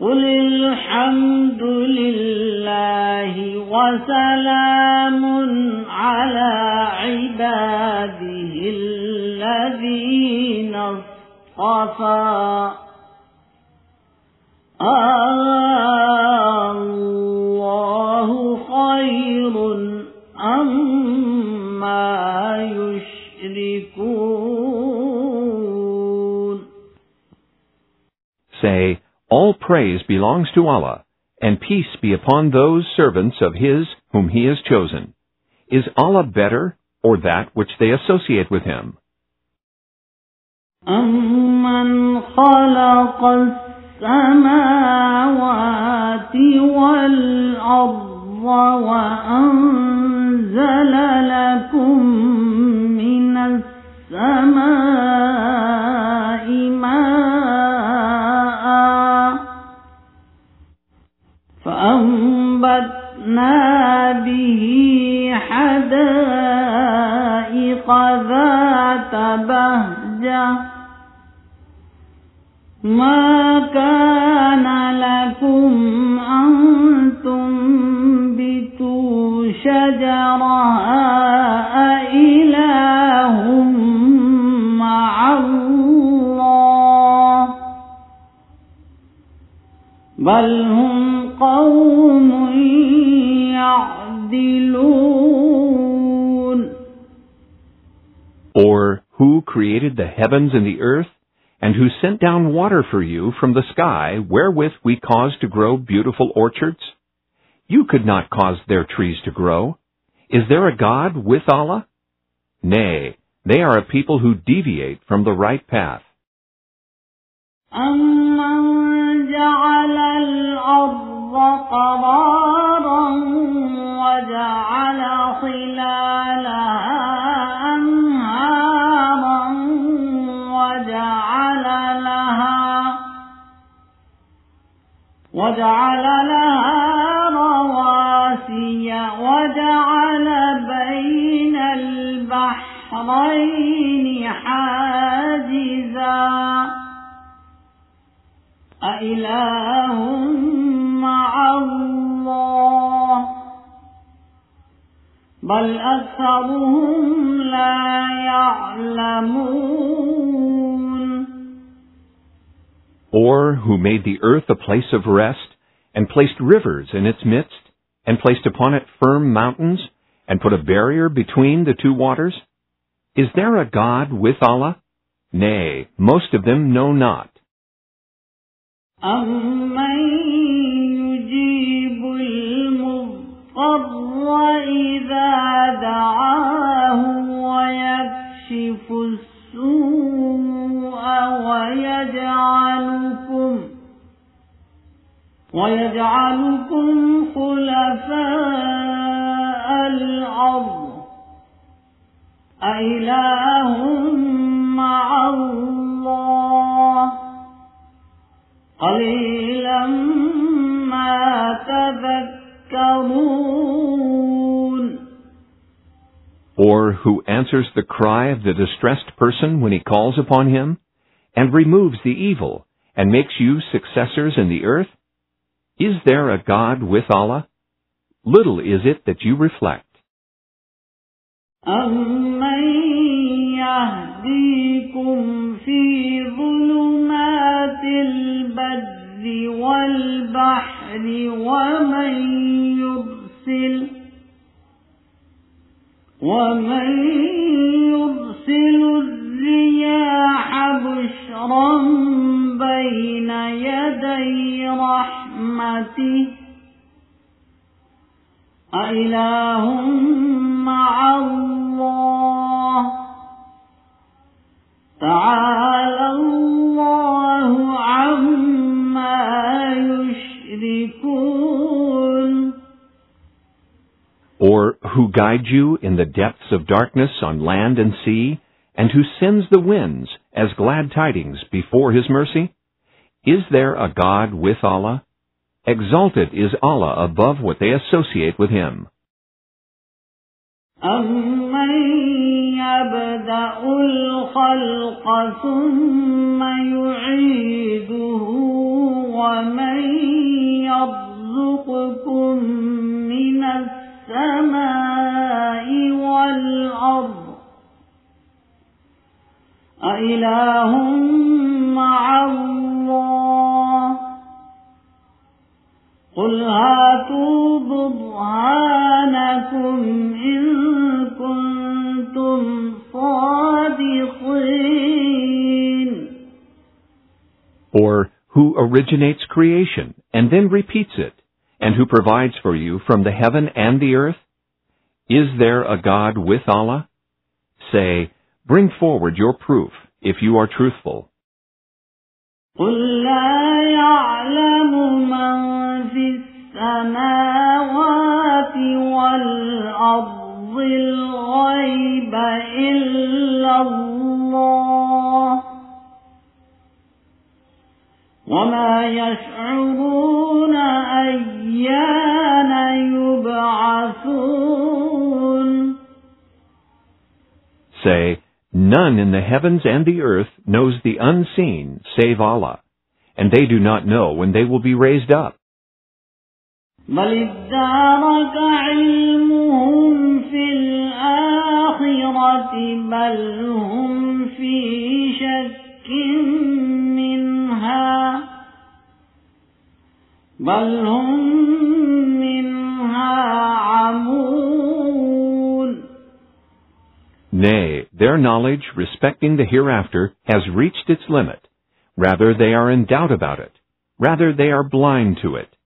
قل الحمد لله وسلام على عباده الذين اصطفى الله خير أما يشركون. Say, all praise belongs to Allah, and peace be upon those servants of His whom He has chosen. Is Allah better, or that which they associate with Him? أَمَّنْ خَلَقَ السَّمَاوَاتِ وَالْأَرْضَ وَأَنزَلَ لَكُم مِّنَ السَّمَاءِ مَاءً فَأَنبَتْنَا بِهِ حَدَائِقَ ذَاتَ بَهْجَةٍ ما كان لكم أن تنبتوا شجرها أإله مع الله بل هم قوم يعدلون. Or who created the heavens and the earth, and who sent down water for you from the sky, wherewith we caused to grow beautiful orchards? You could not cause their trees to grow. Is there a God with Allah? Nay, they are a people who deviate from the right path. أَمَّنْ جَعَلَ الْأَرْضَ قَرَارًا وَجَعَلَ خِلَالَهَا أَنْهَارًا وجعل لها رواسي وجعل بين البحرين حاجزا أإله مع الله بل أكثرهم لا يعلمون. Or who made the earth a place of rest, and placed rivers in its midst, and placed upon it firm mountains, and put a barrier between the two waters? Is there a God with Allah? Nay, most of them know not. أَمَّن يُجِيبُ الْمُضْطَرَّ إِذَا دَعَاهُ وَيَكْشِفُ السُّوءَ ويجعلكم خلفاء الأرض أإله مع الله قليلا ما تذكرون. Or who answers the cry of the distressed person when he calls upon him, and removes the evil, and makes you successors in the earth? Is there a God with Allah? Little is it that you reflect. أَمَّن يَهْدِيكُمْ فِي ظُلُمَاتِ الْبَرِّ وَالْبَحْرِ ومن يرسل الرياح بشرا بين يدي رحمته أإله مع الله تعالى الله عما يشركون. Or who guide you in the depths of darkness on land and sea, and who sends the winds as glad tidings before His mercy? Is there a God with Allah? Exalted is Allah above what they associate with Him. أَمَّن يَبْدَأُ الْخَلْقَ ثُمَّ يُعِيدُهُ وَمَن يَرْزُقُكُم مِّنَ السَّمَاءِ وَالْأَرْضِ أَإِلَٰهٌ مَّعَ اللَّهِ قُلْ هَاتُوا بُرْهَانَكُمْ إِن كُنتُمْ صَادِقِينَ. Or who originates creation and then repeats it, and who provides for you from the heaven and the earth? Is there a God with Allah? Say, bring forward your proof if you are truthful. قُل لَّا يَعْلَمُ مَن فِي السَّمَاوَاتِ وَالْأَرْضِ الْغَيْبَ إِلَّا اللَّهُ وَمَا يَشْعُرُونَ أَيَّانَ يُبْعَثُونَ. Say, none in the heavens and the earth knows the unseen save Allah, and they do not know when they will be raised up. بَلِ ادَّارَكَ عِلْمُهُمْ فِي الْآخِرَةِ بَلْ هُمْ فِي شَكٍّ مِّنْهَا عَمُونَ. Nay, their knowledge respecting the hereafter has reached its limit. Rather, they are in doubt about it. Rather, they are blind to it.